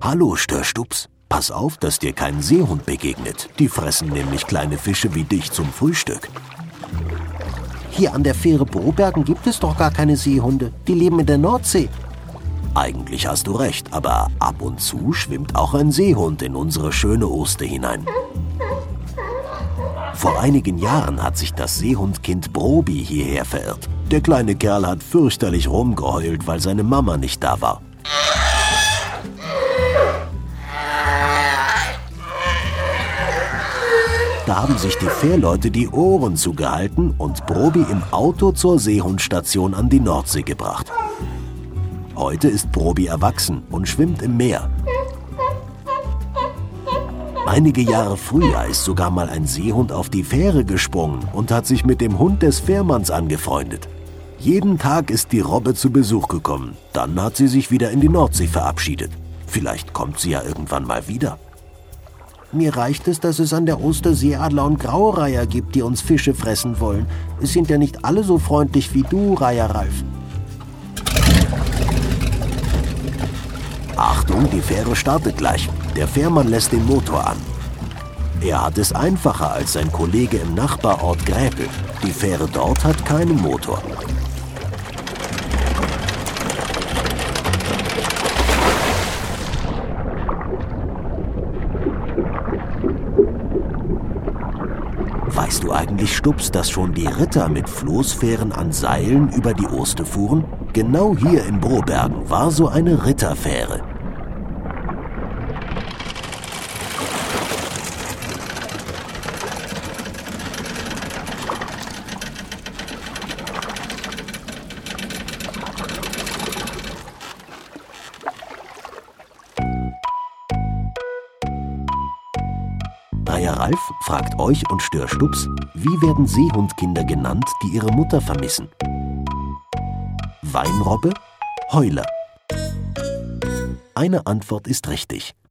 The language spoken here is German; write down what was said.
Hallo, Störstups. Pass auf, dass dir kein Seehund begegnet. Die fressen nämlich kleine Fische wie dich zum Frühstück. Hier an der Fähre Brobergen gibt es doch gar keine Seehunde. Die leben in der Nordsee. Eigentlich hast du recht, aber ab und zu schwimmt auch ein Seehund in unsere schöne Oste hinein. Vor einigen Jahren hat sich das Seehundkind Brobi hierher verirrt. Der kleine Kerl hat fürchterlich rumgeheult, weil seine Mama nicht da war. Da haben sich die Fährleute die Ohren zugehalten und Brobi im Auto zur Seehundstation an die Nordsee gebracht. Heute ist Brobi erwachsen und schwimmt im Meer. Einige Jahre früher ist sogar mal ein Seehund auf die Fähre gesprungen und hat sich mit dem Hund des Fährmanns angefreundet. Jeden Tag ist die Robbe zu Besuch gekommen. Dann hat sie sich wieder in die Nordsee verabschiedet. Vielleicht kommt sie ja irgendwann mal wieder. Mir reicht es, dass es an der Oster Seeadler und Graureiher gibt, die uns Fische fressen wollen. Es sind ja nicht alle so freundlich wie du, Reiher Ralf. Achtung, die Fähre startet gleich. Der Fährmann lässt den Motor an. Er hat es einfacher als sein Kollege im Nachbarort Gräpel. Die Fähre dort hat keinen Motor. Weißt du eigentlich, Stups, dass schon die Ritter mit Floßfähren an Seilen über die Oste fuhren? Genau hier in Brobergen war so eine Ritterfähre. Reiher Ralf fragt euch und Störstups, wie werden Seehundkinder genannt, die ihre Mutter vermissen? Weinrobbe, Heuler. Eine Antwort ist richtig.